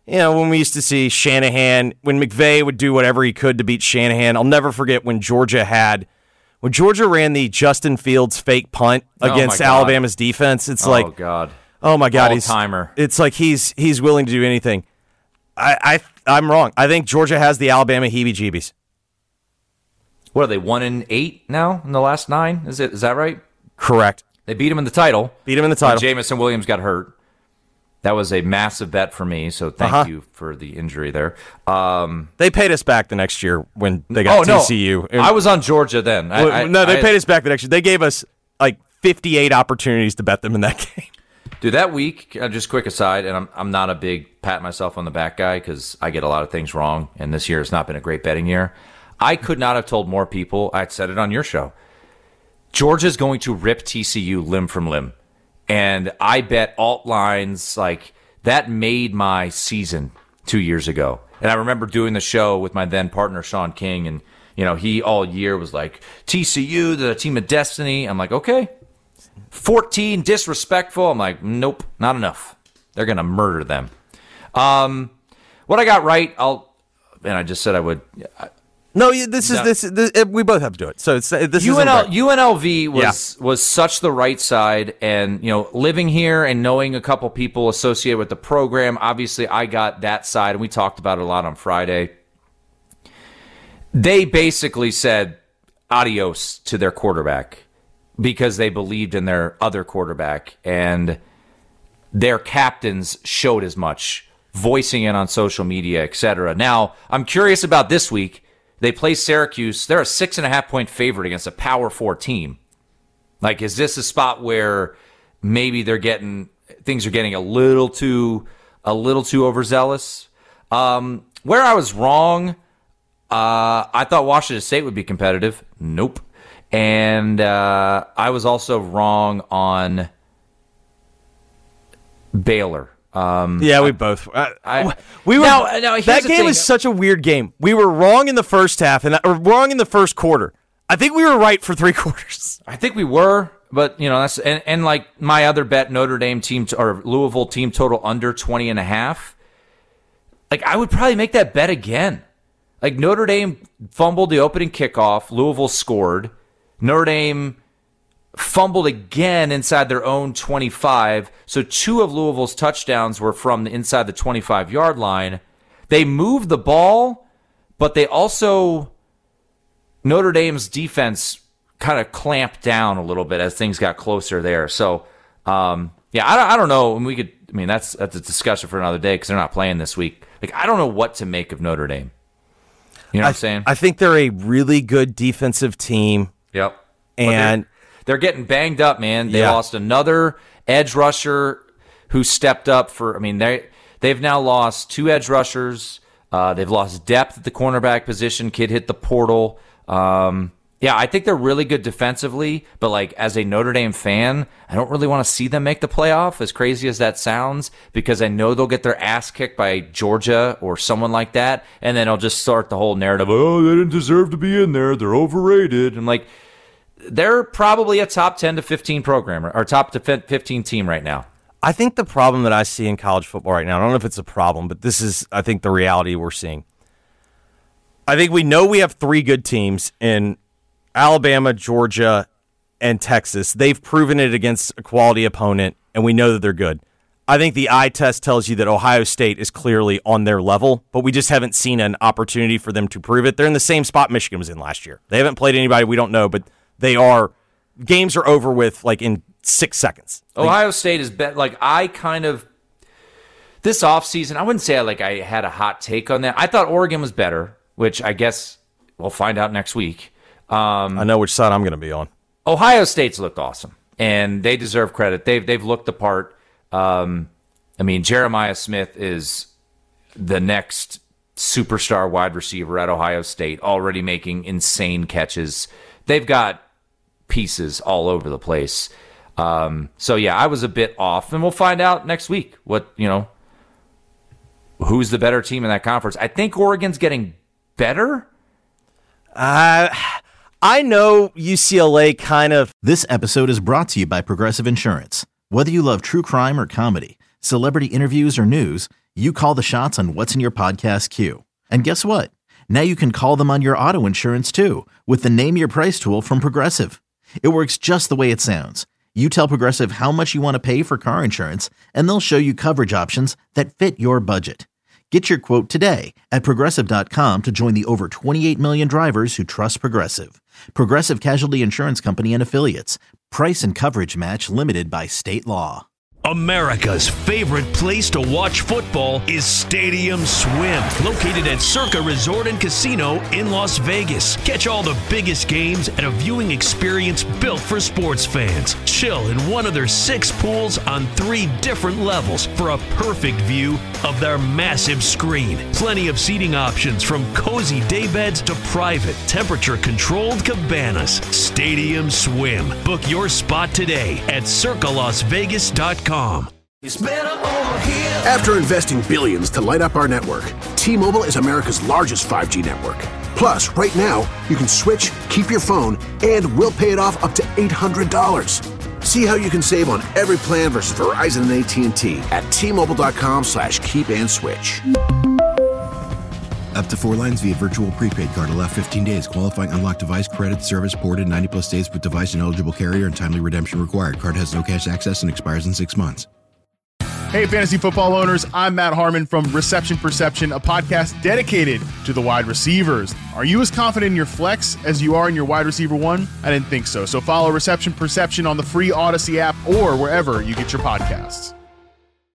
when we used to see Shanahan, when McVay would do whatever he could to beat Shanahan. I'll never forget when Georgia ran the Justin Fields fake punt against Alabama's defense. It's oh my God, all-timer. It's like he's willing to do anything. I'm wrong. I think Georgia has the Alabama heebie-jeebies. What are they, 1-8 now in the last 9? Is that right? Correct. They beat him in the title. When Jamison Williams got hurt. That was a massive bet for me, so thank you for the injury there. They paid us back the next year when they got TCU. No. I was on Georgia then. They paid us back the next year. They gave us like 58 opportunities to bet them in that game. Dude, that week, just quick aside, and I'm not a big pat myself on the back guy because I get a lot of things wrong, and this year has not been a great betting year. I could not have told more people. I said it on your show. Georgia's going to rip TCU limb from limb. And I bet alt lines like that made my season 2 years ago. And I remember doing the show with my then partner, Sean King. And, he all year was like, TCU, the team of destiny. I'm like, okay. 14, disrespectful. I'm like, nope, not enough. They're going to murder them. What I got right, I just said I would. No, this we both have to do it. So this is UNLV was such the right side, and living here and knowing a couple people associated with the program. Obviously, I got that side, and we talked about it a lot on Friday. They basically said adios to their quarterback because they believed in their other quarterback, and their captains showed as much, voicing it on social media, etc. Now, I'm curious about this week. They play Syracuse. They're a 6.5-point favorite against a Power 4 team. Like, is this a spot where maybe things are getting a little too overzealous? Where I was wrong, I thought Washington State would be competitive. Nope. And I was also wrong on Baylor. We both. That game was such a weird game. We were wrong in the first half or wrong in the first quarter. I think we were right for 3 quarters. I think we were, but that's and like my other bet, Notre Dame team or Louisville team total under 20.5. Like I would probably make that bet again. Like Notre Dame fumbled the opening kickoff, Louisville scored. Notre Dame fumbled again inside their own 25. So 2 of Louisville's touchdowns were from inside the 25-yard line. They moved the ball, but they also, Notre Dame's defense kind of clamped down a little bit as things got closer there. So, I don't know. And that's a discussion for another day because they're not playing this week. Like, I don't know what to make of Notre Dame. You know what I'm saying? I think they're a really good defensive team. Yep. And they're getting banged up, man. They lost another edge rusher who stepped up they've now lost 2 edge rushers. They've lost depth at the cornerback position. Kid hit the portal. I think they're really good defensively, but like as a Notre Dame fan, I don't really want to see them make the playoff, as crazy as that sounds, because I know they'll get their ass kicked by Georgia or someone like that, and then I'll just start the whole narrative, oh, they didn't deserve to be in there, they're overrated. And like, they're probably a top 10 to 15 program or top to 15 team right now. I think the problem that I see in college football right now, I don't know if it's a problem, but this is, I think, the reality we're seeing. I think we know we have 3 good teams in Alabama, Georgia, and Texas. They've proven it against a quality opponent, and we know that they're good. I think the eye test tells you that Ohio State is clearly on their level, but we just haven't seen an opportunity for them to prove it. They're in the same spot Michigan was in last year. They haven't played anybody we don't know, but games are over with like in 6 seconds. Ohio State is this offseason, I wouldn't say I had a hot take on that. I thought Oregon was better, which I guess we'll find out next week. I know which side I'm going to be on. Ohio State's looked awesome, and they deserve credit. They've looked the part. Jeremiah Smith is the next superstar wide receiver at Ohio State, already making insane catches. They've got pieces all over the place. I was a bit off, and we'll find out next week who's the better team in that conference. I think Oregon's getting better. I know UCLA kind of. This episode is brought to you by Progressive Insurance. Whether you love true crime or comedy, celebrity interviews or news, you call the shots on what's in your podcast queue. And guess what? Now you can call them on your auto insurance too with the Name Your Price tool from Progressive. It works just the way it sounds. You tell Progressive how much you want to pay for car insurance, and they'll show you coverage options that fit your budget. Get your quote today at Progressive.com to join the over 28 million drivers who trust Progressive. Progressive Casualty Insurance Company and Affiliates. Price and coverage match limited by state law. America's favorite place to watch football is Stadium Swim, located at Circa Resort and Casino in Las Vegas. Catch all the biggest games at a viewing experience built for sports fans. Chill in one of their 6 pools on 3 different levels for a perfect view of their massive screen. Plenty of seating options from cozy daybeds to private, temperature-controlled cabanas. Stadium Swim. Book your spot today at circalasvegas.com. It's better over here. After investing billions to light up our network, T-Mobile is America's largest 5G network. Plus, right now, you can switch, keep your phone, and we'll pay it off up to $800. See how you can save on every plan versus Verizon and AT&T at T-Mobile.com/keep-and-switch. Up to 4 lines via virtual prepaid card. Allow 15 days. Qualifying unlocked device credit service ported 90+ days with device and eligible carrier and timely redemption required. Card has no cash access and expires in 6 months. Hey, fantasy football owners, I'm Matt Harmon from Reception Perception, a podcast dedicated to the wide receivers. Are you as confident in your flex as you are in your wide receiver one? I didn't think so. So follow Reception Perception on the free Odyssey app or wherever you get your podcasts.